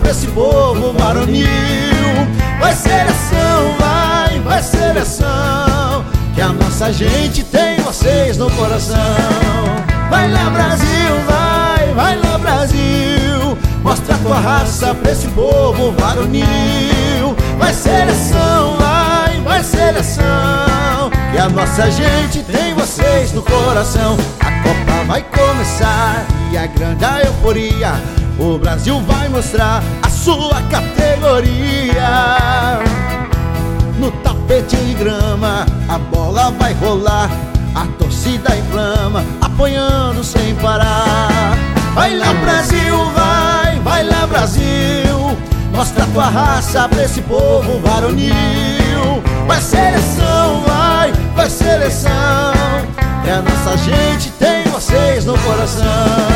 pra esse povo varonil. Vai seleção, vai seleção, que a nossa gente tem vocês no coração. Vai lá Brasil, vai lá Brasil, mostra tua raça pra esse povo varonil. Vai seleção, vai seleção, que a nossa gente tem vocês no coração. A Copa vai começar e a grande euforia, o Brasil vai mostrar a sua categoria. No tapete de grama a bola vai rolar, a torcida inflama, apoiando sem parar. Vai lá Brasil, vai lá Brasil, mostra tua raça pra esse povo varonil. Vai seleção, vai seleção, que a nossa gente tem vocês no coração.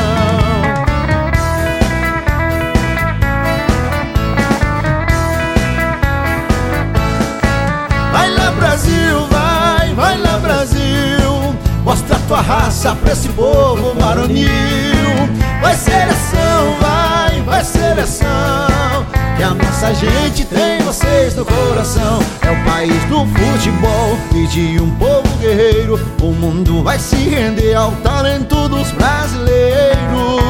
Vai lá Brasil, vai lá Brasil, mostra tua raça pra esse povo varonil. Vai seleção, vai seleção, que a nossa gente tem vocês no coração. É o país do futebol e de um povo guerreiro, o mundo vai se render ao talento dos brasileiros.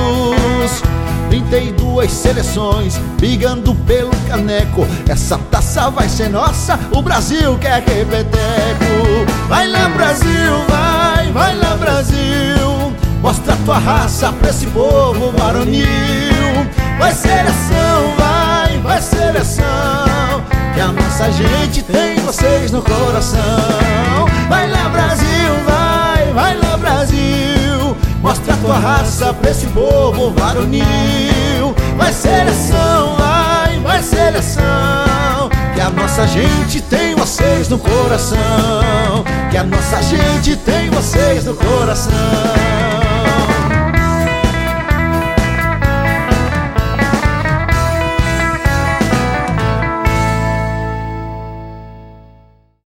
32 seleções brigando pelo caneco, essa taça vai ser nossa, o Brasil quer repeteco. Vai lá Brasil, vai lá Brasil, mostra tua raça pra esse povo varonil. Vai seleção, vai seleção, que a nossa gente tem vocês no coração. Vai lá Brasil, vai lá Brasil, mostra tua raça pra esse povo varonil. Vai seleção, vai seleção, que a nossa gente tem vocês no coração, que a nossa gente tem vocês no coração.